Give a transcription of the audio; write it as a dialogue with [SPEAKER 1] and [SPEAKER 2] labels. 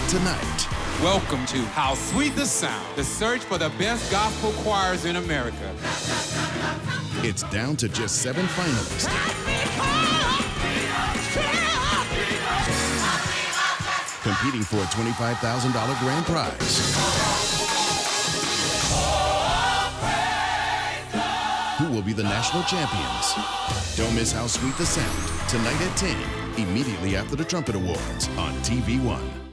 [SPEAKER 1] tonight.
[SPEAKER 2] Welcome to How Sweet the Sound, the search for the best gospel choirs in America.
[SPEAKER 1] It's down to just 7 finalists. Competing for a $25,000 grand prize. Who will be the national champions? Don't miss How Sweet the Sound, tonight at 10, immediately after the Trumpet Awards on TV1.